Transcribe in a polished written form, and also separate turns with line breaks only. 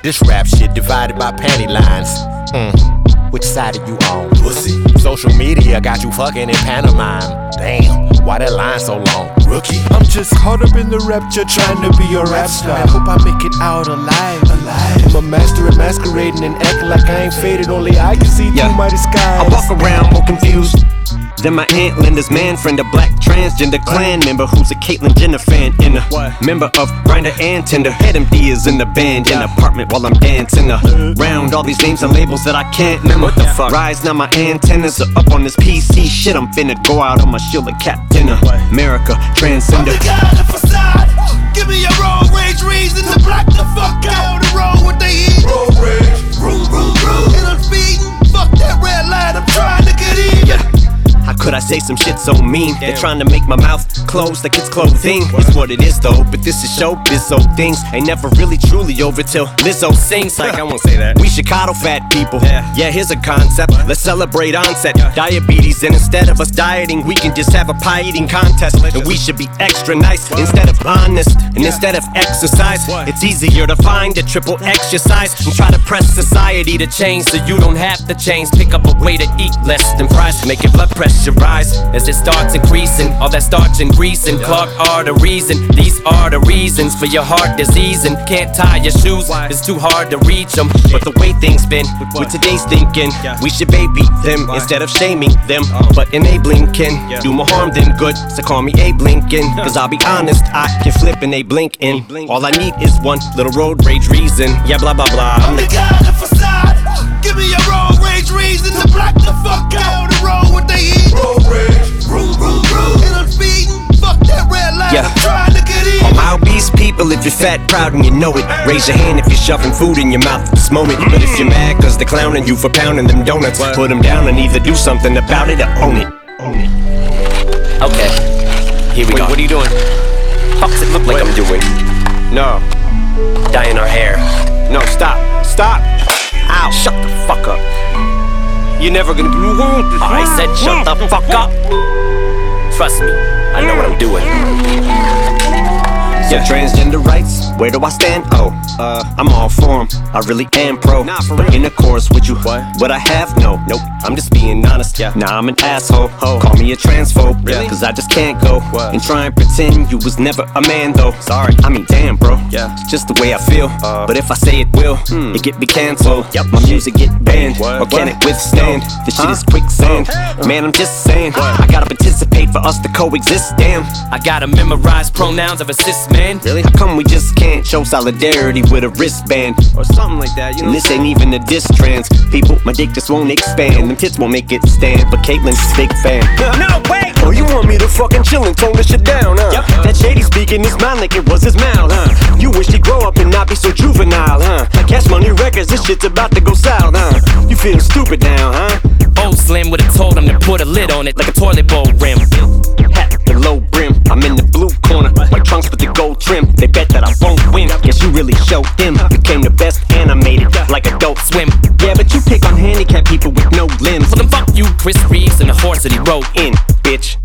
This rap shit divided by panty lines. Which side are you on? Pussy. Social media got you fucking in pantomime. Damn, why that line so long? Rookie.
I'm just caught up in the rapture, trying to be a rap star. I hope I make it out alive. I'm a master at masquerading and acting like I ain't faded. Only I can see through my disguise.
I walk around more confused than my Aunt Linda's man friend, a black transgender clan member who's a Caitlyn Jenner fan and a member of Grindr and Tinder. Head empty is in the band in an apartment while I'm dancing around all these names and labels that I can't remember. What the fuck? Rise now, my antennas are up on this PC shit. I'm finna go out on my shield of Captain America, transcender.
I'm the guy on the facade. Give me a road rage reason to block the fuck out the road what they eat. Road rage, vroom, vroom, vroom. And I'm speeding, fuck that red light, I'm trying to get in.
How could I say some shit so mean? They're trying to make my mouth close like it's clothing. It's what it is though, but this is showbiz, so things ain't never really truly over till Lizzo sings. Like I won't say that. We should coddle fat people. Yeah, here's a concept. Let's celebrate onset diabetes, and instead of us dieting, we can just have a pie eating contest. And we should be extra nice instead of honest, and instead of exercise, it's easier to find a triple exercise and try to press society to change so you don't have to change. Pick up a way to eat less than fries, make your blood pressure rise as it starts increasing. All that starch and grease and clogged arteries, and these are the reasons for your heart disease. And can't tie your shoes, it's too hard to reach them. But the way things been with today's thinking, we should baby them instead of shaming them. But enabling can do more harm than good, so call me Abe Lincoln. Cause I'll be honest, I can flip and they blink in. All I need is one little road rage reason. Yeah, blah blah blah.
I'm the guy on the facade. Give me a road rage reason to block the fuck out the road what they eat. Road rage, vroom, vroom, vroom. And I'm speeding, fuck that red light, I'm trying to get in.
All my obese people, if you're fat, proud, and you know it, raise your hand if you're shoving food in your mouth at this moment. But if you're mad cause they're clowning you for pounding them donuts, put them down and either do something about it or own it. Okay, here we go. What are you doing? Fuck's it look like I'm doing? No. Dyeing our hair. No, stop. Stop. Ow, shut the fuck up. You're never gonna be. I said shut the fuck up. Trust me, I know what I'm doing. Yeah, transgender rights, where do I stand? Oh, I'm all for 'em. I really am pro. But in intercourse with you, what I have? No, nope. I'm just being honest. Nah, I'm an asshole. Call me a transphobe. Cause I just can't go and try and pretend you was never a man though. Sorry, I mean damn, bro. It's just the way I feel. But if I say it will, it get me canceled. My music get banned, or can it withstand? This shit is quicksand. Man, I'm just saying, I gotta participate for us to coexist. Damn, I gotta memorize pronouns of a cis man. Really? How come we just can't show solidarity with a wristband or something like that? You know, and this ain't even a diss trans people. My dick just won't expand, them tits won't make it stand. But Caitlyn's a big fan. No, wait! Oh, you want me to fucking chill and tone this shit down, huh? That shady speaking his mind like it was his mouth, huh? You wish he'd grow up and not be so juvenile, huh? Cash Money Records, this shit's about to go south, huh? You feel stupid now, huh? Old Slim would've told him to put a lid on it like a toilet bowl rim. Hat the low brim, I'm in the blue corner. My trunks with the gold trim, they bet that I won't win. Guess you really showed them. Became the best animated, like Adult Swim. Yeah, but you pick on handicapped people with no limbs. Well then fuck you, Chris Reeves, and the horse that he rode in, bitch.